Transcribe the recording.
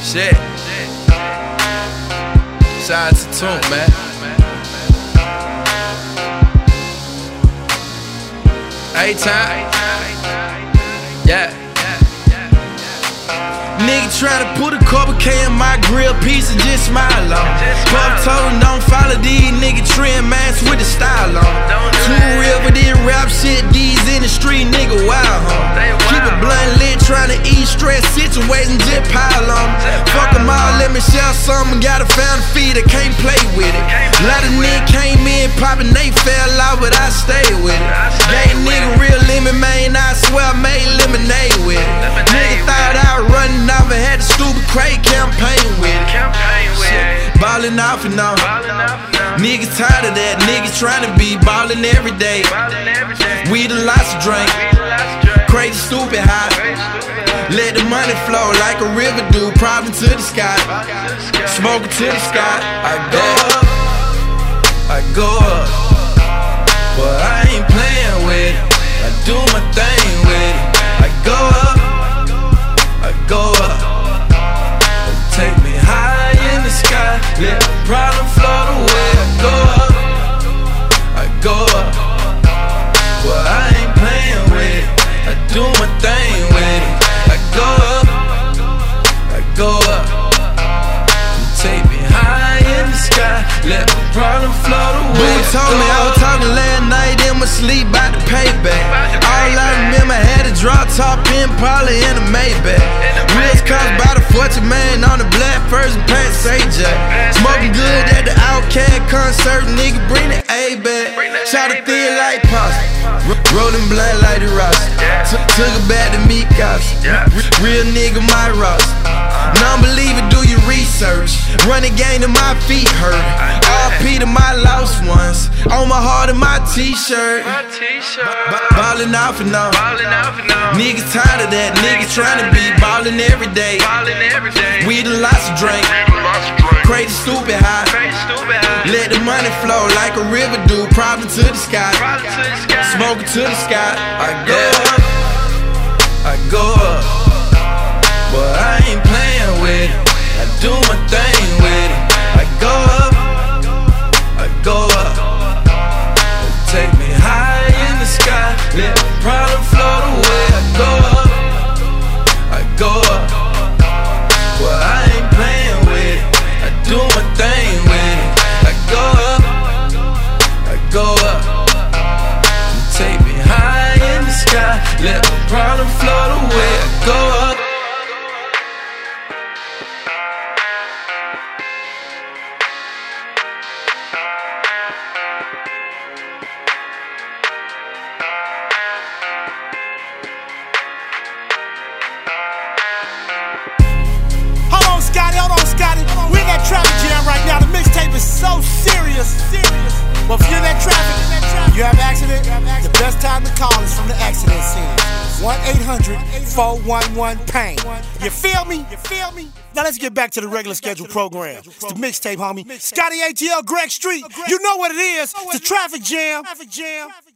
Shit. Shout out to Toon, man. A-Time. Yeah. Nigga tryna put a couple K in my grill piece and just smile on. Puff told don't follow these nigga trend mans with the style on. Too real for this rap shit, these in the street nigga wild, Keep it blunt lit, tryna eat stress situations, just pile on. Fuck them all, let me share something. Got a found feed that can't play with it. A lot of niggas came in poppin', they fell out, but I stayed with it. Gave nigga real lemon, man, I swear I made lemonade with it. Nigga thought I was running off and had a stupid crate campaign with it. Ballin' off and on. Niggas tired of that, niggas tryna be ballin' every day. Weed and lots of drink, crazy stupid high. Let the money flow like a river do, problem to the sky. Smoking to the sky. I go up, but I ain't playing with it. I do my thing with it. I go up, I go up. Take me high in the sky, let the problem float away. I go up, but I ain't playing with it. I do my thing with it. I go up, take me high in the sky, let the problem float away. Boo told me I was talking last night in my sleep about the payback. All I remember had a drop top Impala in a Maybach. Wheels cost by the fortune, man, on the black first and Pat J. Smoking good at the Outkast concert, nigga bring the A back. Shot a thin like pasta, rolling blunt like the roster. Took it back to me cops. Real nigga my roster. Non-believer, do your research. Run the game till my feet hurt. RP to my lost ones. On my heart and my t-shirt. Ballin' off and on. Niggas tired of that. Niggas tryna be ballin' every day. Weed and lots of drink. Crazy stupid high. Let the money flow like a river do. Problem to the sky. Smoking to the sky. I go up, but I ain't playing with it. I do my thing with it. I go up, take me high in the sky, let the problem float away. I go up, but I ain't playing with it. I do my thing with it. I go up, take me high in the sky, let the problem float away. I go up. Hold on, Scotty. We in that traffic jam right now. The mixtape is so serious. But if you're in that traffic, you have an accident, the best time to call is from the accident scene. 1-800-411-PAIN. You feel me? Now let's get back to the regular scheduled program. It's the mixtape, homie. Scotty ATL, Greg Street. You know what it is. It's the traffic jam.